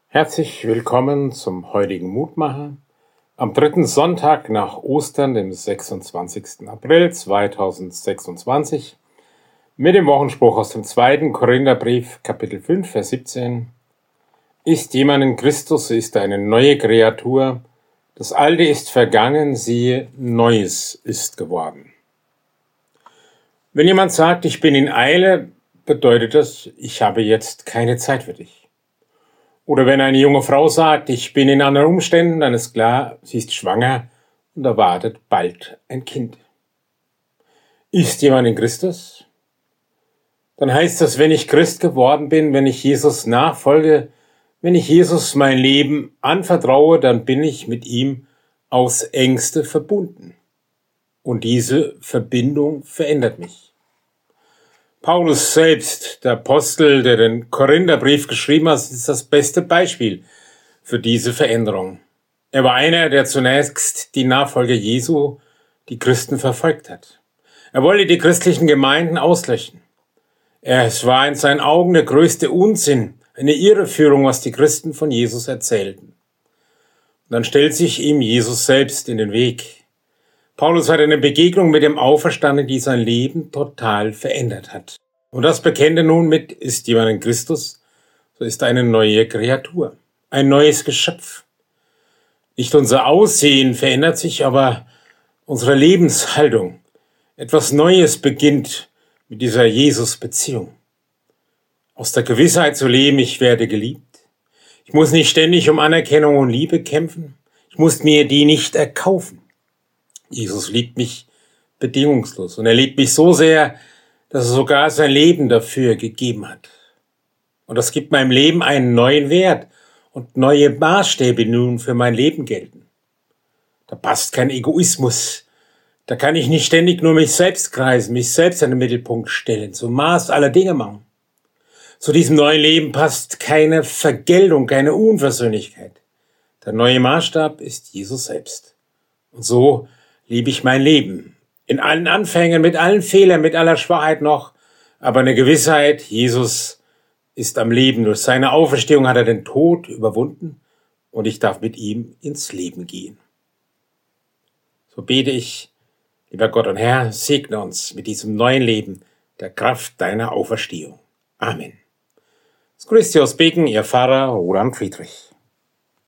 Herzlich willkommen zum heutigen Mutmacher am dritten Sonntag nach Ostern, dem 26. April 2026, mit dem Wochenspruch aus dem 2. Korintherbrief, Kapitel 5, Vers 17. Ist jemand in Christus, so ist er eine neue Kreatur. Das Alte ist vergangen, siehe, Neues ist geworden. Wenn jemand sagt, ich bin in Eile, bedeutet das, ich habe jetzt keine Zeit für dich. Oder wenn eine junge Frau sagt, ich bin in anderen Umständen, dann ist klar, sie ist schwanger und erwartet bald ein Kind. Ist jemand in Christus? Dann heißt das, wenn ich Christ geworden bin, wenn ich Jesus nachfolge, wenn ich Jesus mein Leben anvertraue, dann bin ich mit ihm aufs Engste verbunden. Und diese Verbindung verändert mich. Paulus selbst, der Apostel, der den Korintherbrief geschrieben hat, ist das beste Beispiel für diese Veränderung. Er war einer, der zunächst die Nachfolger Jesu, die Christen, verfolgt hat. Er wollte die christlichen Gemeinden auslöschen. Es war in seinen Augen der größte Unsinn, eine Irreführung, was die Christen von Jesus erzählten. Und dann stellt sich ihm Jesus selbst in den Weg. Paulus hat eine Begegnung mit dem Auferstandenen, die sein Leben total verändert hat. Und das bekennt er nun mit, ist jemand in Christus, so ist er eine neue Kreatur, ein neues Geschöpf. Nicht unser Aussehen verändert sich, aber unsere Lebenshaltung. Etwas Neues beginnt mit dieser Jesus-Beziehung. Aus der Gewissheit zu leben, ich werde geliebt. Ich muss nicht ständig um Anerkennung und Liebe kämpfen. Ich muss mir die nicht erkaufen. Jesus liebt mich bedingungslos und er liebt mich so sehr, dass er sogar sein Leben dafür gegeben hat. Und das gibt meinem Leben einen neuen Wert und neue Maßstäbe nun für mein Leben gelten. Da passt kein Egoismus. Da kann ich nicht ständig nur mich selbst kreisen, mich selbst an den Mittelpunkt stellen, zum Maß aller Dinge machen. Zu diesem neuen Leben passt keine Vergeltung, keine Unversöhnlichkeit. Der neue Maßstab ist Jesus selbst. Und so liebe ich mein Leben. In allen Anfängen, mit allen Fehlern, mit aller Schwachheit noch, aber eine Gewissheit, Jesus ist am Leben. Durch seine Auferstehung hat er den Tod überwunden und ich darf mit ihm ins Leben gehen. So bete ich, lieber Gott und Herr, segne uns mit diesem neuen Leben, der Kraft deiner Auferstehung. Amen. Es grüßt Sie aus Beken, Ihr Pfarrer Roland Friedrich.